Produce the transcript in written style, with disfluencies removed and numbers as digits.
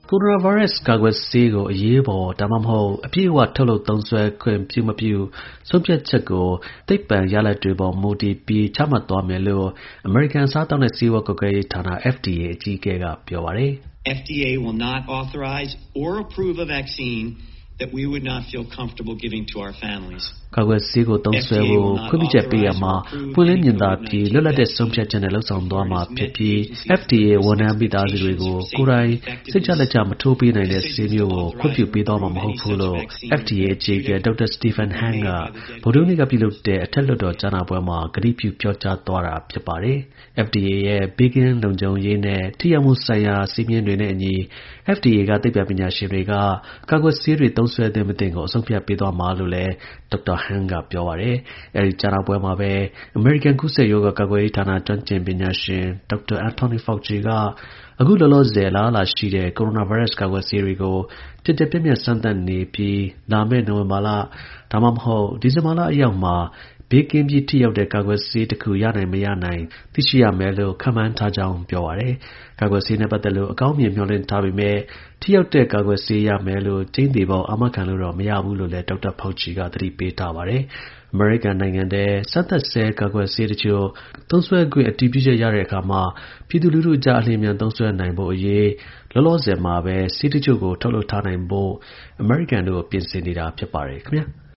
ကိုရိုနာဗိုင်းရပ်စ်ကာကွယ်ဆေးကိုအရေးပေါ်ဒါမှမဟုတ်အပြည့်အဝထုတ်လုပ်သုံးစွဲခွင့်ပြုမပြုဆုံးဖြတ်ချက်ကိုသိပ္ပံရလဒ်တွေပေါ်မူတည်ပြီးချမှတ်သွားမယ်လို့အမေရိကန်အစားအသောက်နဲ့ဆေးဝါးကွပ်ကဲရေးဌာန FDA အကြီးအကဲကပြောပါတယ် FDA will not authorize or approve a vaccine that we would not feel comfortable giving to our families. ကာကွယ်ဆေးကိုသုံးစွဲဖို့ခွင့်ပြုချက်ပေးရမှာပွင့်လင်းမြင်သာပြီးလွတ်လပ်တဲ့ဆုံးဖြတ်ချက်နဲ့လှုပ်ဆောင်သွားမှာဖြစ်ပြီး FDA ဝန်ထမ်းမိသားစုတွေကိုကိုယ်တိုင်စိတ်ချလက်ချမထိုးပေးနိုင်တဲ့ဆေးမျိုးကိုခွင့်ပြုပေးသွားမှာမဟုတ်ဘူးလို့ FDA အကြီးအကဲ Dr. Stephen Hahn ကဗုဒ္ဓဟူးနေ့ကပြုလုပ်တဲ့အထက်လွှတ်တော်ကြားနာပွဲမှာကတိပြုပြောကြားသွားတာဖြစ်ပါတယ် FDA ရဲ့ဘေးကင်းလုံခြုံရေးနဲ့ထိရောက်မှုဆိုင်ရာစည်းမျဉ်းတွေနဲ့အညီ FDA ကသိပ္ပံပညာရှင်တွေကကာကွယ်ဆေးတွေသုံးစွဲသင့်မသင့်ကိုအဆုံးဖြတ်ပေးသွားမှာလို့လည်း Dr. Hahn ကပြောပါတယ်အဲဒီကြားနာပွဲမှာပဲအမေရိကန်ကူးစက်ရောဂါကာကွယ်ရေးဌာနကျွမ်းကျင်ပညာရှင် Dr. Anthony Fauci ကအခုလောလောဆယ်အလားအလာရှိတဲ့ကိုရိုနာဗိုင်းရပ်စ်ကာကွယ်ဆေးတွေကိုကျယ်ကျယ်ပြန့်ပြန့်စမ်းသပ်နေပြီးလာမယ့်နိုဝင်ဘာလဒါမှမဟုတ်ဒီဇင်ဘာလအရောက်မှာဘေးကင်းပြီးထိရောက်တဲ့ကာကွယ်ဆေးတစ်ခုရနိုင်မရနိုင်သိရှိရမယ်လို့ခန့်မှန်းထားကြောင်းပြောပါတယ်ကာကွယ်ဆေးနဲ့ပတ်သက်လို့အကောင်းမြင်မျှော်လင့်ထားပေမဲ့ထိရောက်တဲ့ကာကွယ်ဆေးရမယ်လို့ကျိန်းသေပေါက်အာမခံလို့တော့မရဘူးလို့လည်း Dr. Fauci ကသတိပေးထားပါတယ်အမေရိကန်နိုင်ငံထဲစမ်းသပ်ဆဲကာကွယ်ဆေးတချို့သုံးစွဲခွင့်အတည်ပြုချက်ရတဲ့အခါမှာပြည်သူလူထုအကြားအလျင်အမြန်သုံးစွဲနိုင်ဖို့အရေးလောလောဆယ်မှာပဲဆေးတချို့ကိုထုတ်လုပ်ထားနိုင်ဖို့အမေရိကန်တို့ပြင်ဆင်နေတာဖြစ်ပါတယ်ခင်ဗျာ